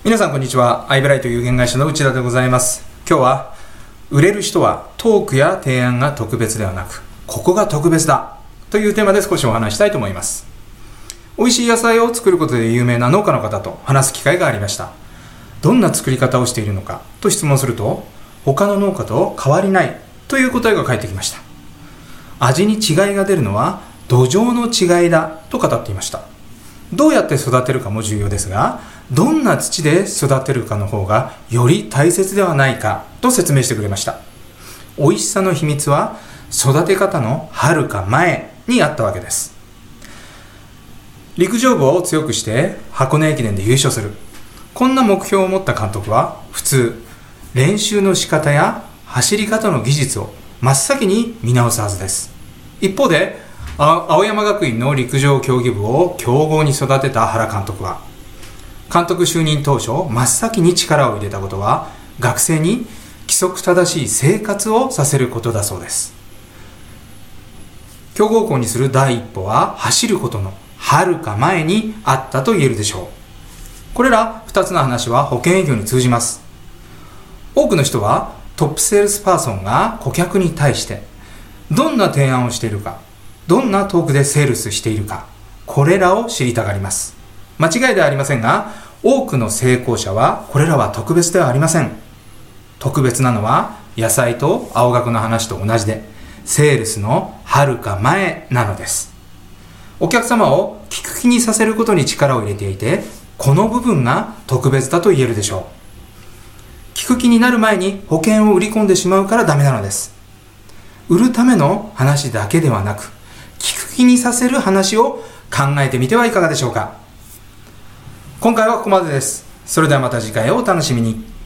皆さんこんにちは。アイブライト有限会社の内田でございます。今日は売れる人はトークや提案が特別ではなく、ここが特別だというテーマで少しお話したいと思います。美味しい野菜を作ることで有名な農家の方と話す機会がありました。どんな作り方をしているのかと質問すると、他の農家と変わりないという答えが返ってきました。味に違いが出るのは土壌の違いだと語っていました。どうやって育てるかも重要ですが、どんな土で育てるかの方がより大切ではないかと説明してくれました。美味しさの秘密は育て方の遥か前にあったわけです。陸上部を強くして箱根駅伝で優勝する、こんな目標を持った監督は普通練習の仕方や走り方の技術を真っ先に見直すはずです。一方で青山学院の陸上競技部を強豪に育てた原監督は、監督就任当初真っ先に力を入れたことは学生に規則正しい生活をさせることだそうです。強豪校にする第一歩は走ることの遥か前にあったと言えるでしょう。これら2つの話は保険営業に通じます。多くの人はトップセールスパーソンが顧客に対してどんな提案をしているか、どんなトークでセールスしているか、これらを知りたがります。間違いではありませんが、多くの成功者はこれらは特別ではありません。特別なのは野菜と青学の話と同じで、セールスの遥か前なのです。お客様を聞く気にさせることに力を入れていて、この部分が特別だと言えるでしょう。聞く気になる前に保険を売り込んでしまうからダメなのです。売るための話だけではなく、聞く気にさせる話を考えてみてはいかがでしょうか。今回はここまでです。それではまた次回をお楽しみに。